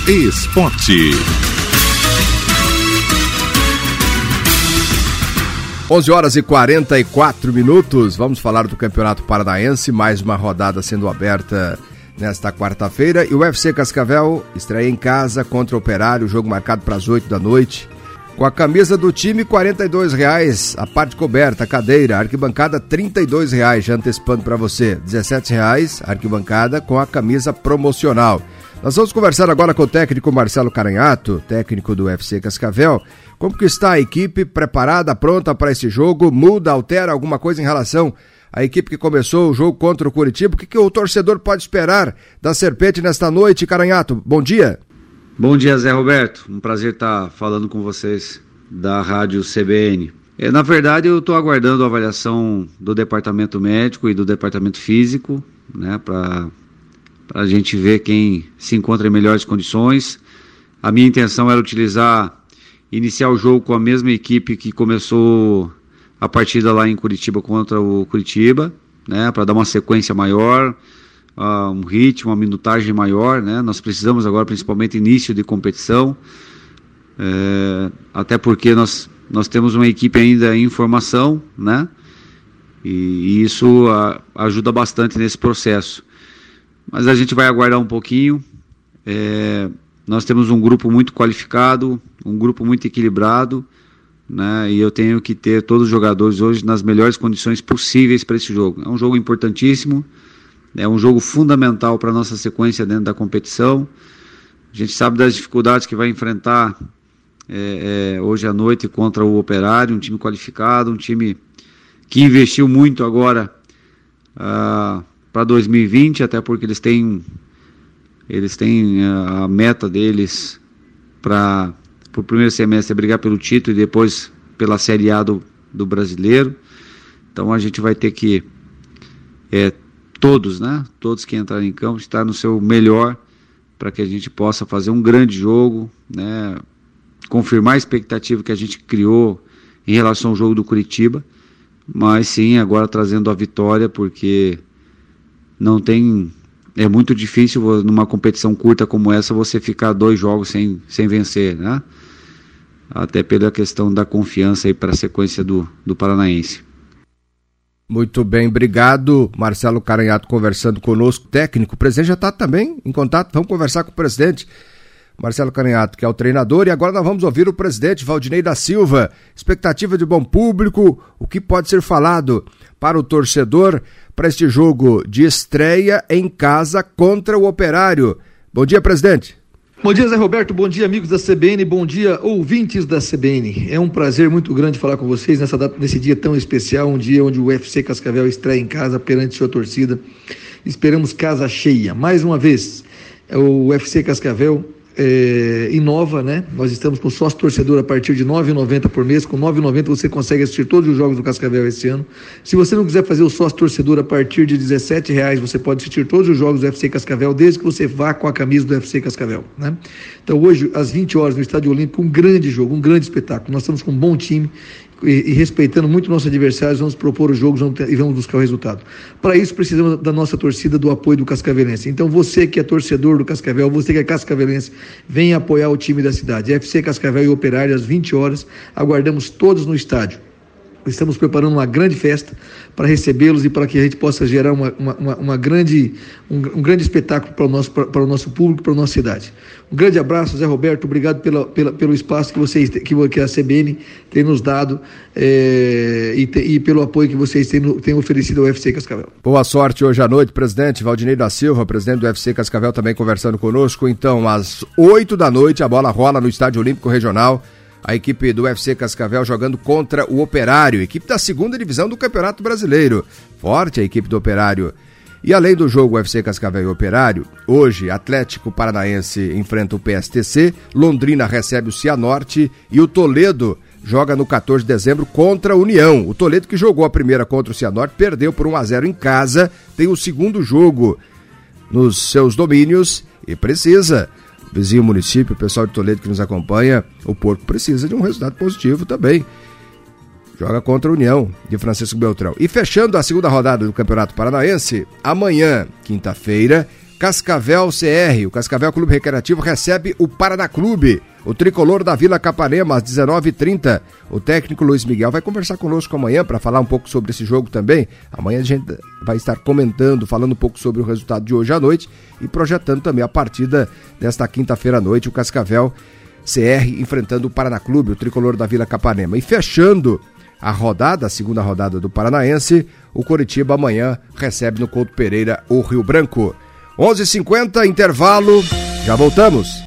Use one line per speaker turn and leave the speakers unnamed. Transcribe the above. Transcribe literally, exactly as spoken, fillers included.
Esporte.
onze horas e quarenta e quatro minutos, vamos falar do Campeonato Paranaense, mais uma rodada sendo aberta nesta quarta-feira, e o U F C Cascavel estreia em casa contra o Operário, jogo marcado para as oito da noite, com a camisa do time quarenta e dois reais, a parte coberta, a cadeira, a arquibancada trinta e dois reais, já antecipando para você, dezessete reais, a arquibancada com a camisa promocional. Nós vamos conversar agora com o técnico Marcelo Caranhato, técnico do U F C Cascavel. Como que está a equipe preparada, pronta para esse jogo? Muda, altera alguma coisa em relação à equipe que começou o jogo contra o Curitiba? O que, que o torcedor pode esperar da Serpente nesta noite, Caranhato? Bom dia.
Bom dia, Zé Roberto. Um prazer estar falando com vocês da Rádio C B N. É, na verdade, eu estou aguardando a avaliação do departamento médico e do departamento físico, né, para para a gente ver quem se encontra em melhores condições. A minha intenção era utilizar, iniciar o jogo com a mesma equipe que começou a partida lá em Curitiba contra o Curitiba, né, para dar uma sequência maior, uh, um ritmo, uma minutagem maior, né. Nós precisamos agora, principalmente, início de competição, é, até porque nós, nós temos uma equipe ainda em formação, né, e, e isso uh, ajuda bastante nesse processo. Mas a gente vai aguardar um pouquinho. É, nós temos um grupo muito qualificado, um grupo muito equilibrado, né, e eu tenho que ter todos os jogadores hoje nas melhores condições possíveis para esse jogo. É um jogo importantíssimo, é um jogo fundamental para a nossa sequência dentro da competição. A gente sabe das dificuldades que vai enfrentar é, é, hoje à noite contra o Operário, um time qualificado, um time que investiu muito agora uh, para dois mil e vinte, até porque eles têm, eles têm a meta deles para o primeiro semestre brigar pelo título e depois pela Série A do, do Brasileiro. Então a gente vai ter que, é, todos, né, todos que entrarem em campo, estar no seu melhor para que a gente possa fazer um grande jogo, né, confirmar a expectativa que a gente criou em relação ao jogo do Curitiba, mas sim, agora trazendo a vitória, porque não tem, é muito difícil numa competição curta como essa você ficar dois jogos sem, sem vencer, né? Até pela questão da confiança aí para a sequência do, do Paranaense.
Muito bem, obrigado. Marcelo Caranhato conversando conosco, técnico. O presidente já está também em contato, vamos conversar com o presidente Marcelo Caranhato, que é o treinador, e agora nós vamos ouvir o presidente Valdinei da Silva. Expectativa de bom público, o que pode ser falado para o torcedor para este jogo de estreia em casa contra o Operário. Bom dia, presidente.
Bom dia, Zé Roberto, bom dia, amigos da C B N, bom dia, ouvintes da C B N. É um prazer muito grande falar com vocês nessa data, nesse dia tão especial, um dia onde o U F C Cascavel estreia em casa perante sua torcida. Esperamos casa cheia. Mais uma vez, o U F C Cascavel É, inova, né? Nós estamos com sócio torcedor a partir de nove reais e noventa centavos por mês. Com nove reais e noventa centavos você consegue assistir todos os jogos do Cascavel esse ano. Se você não quiser fazer o sócio torcedor a partir de dezessete reais, você pode assistir todos os jogos do U F C Cascavel, desde que você vá com a camisa do U F C Cascavel, né? Então hoje, às vinte horas, no Estádio Olímpico, um grande jogo, um grande espetáculo. Nós estamos com um bom time e, e respeitando muito nossos adversários, vamos propor os jogos vamos ter, e vamos buscar o resultado. Para isso, precisamos da nossa torcida, do apoio do Cascavelense. Então você que é torcedor do Cascavel, você que é cascavelense, venha apoiar o time da cidade. U F C Cascavel e Operário, às vinte horas, aguardamos todos no estádio. Estamos preparando uma grande festa para recebê-los e para que a gente possa gerar uma, uma, uma grande, um, um grande espetáculo para o nosso, para, para o nosso público, para a nossa cidade. Um grande abraço, Zé Roberto, obrigado pela, pela, pelo espaço que, vocês, que, que a C B N tem nos dado é, e, te, e pelo apoio que vocês têm, têm oferecido ao U F C Cascavel.
Boa sorte hoje à noite, presidente Valdinei da Silva, presidente do U F C Cascavel, também conversando conosco. Então, às oito da noite, a bola rola no Estádio Olímpico Regional. A equipe do U F C Cascavel jogando contra o Operário, equipe da segunda divisão do Campeonato Brasileiro. Forte a equipe do Operário. E além do jogo U F C Cascavel e Operário, hoje Atlético Paranaense enfrenta o P S T C, Londrina recebe o Cianorte e o Toledo joga no quatorze de dezembro contra a União. O Toledo, que jogou a primeira contra o Cianorte, perdeu por um a zero em casa, tem o segundo jogo nos seus domínios e precisa... Vizinho município, o pessoal de Toledo que nos acompanha, o Porco precisa de um resultado positivo também. Joga contra a União de Francisco Beltrão. E fechando a segunda rodada do Campeonato Paranaense, amanhã, quinta-feira, Cascavel C R, o Cascavel Clube Recreativo recebe o Paraná Clube, o tricolor da Vila Capanema, às dezenove e trinta. O técnico Luiz Miguel vai conversar conosco amanhã para falar um pouco sobre esse jogo também. Amanhã a gente vai estar comentando, falando um pouco sobre o resultado de hoje à noite e projetando também a partida desta quinta-feira à noite, o Cascavel C R enfrentando o Paraná Clube, o tricolor da Vila Capanema. E fechando a rodada, a segunda rodada do Paranaense, o Coritiba amanhã recebe no Couto Pereira o Rio Branco. onze e cinquenta, intervalo, já voltamos.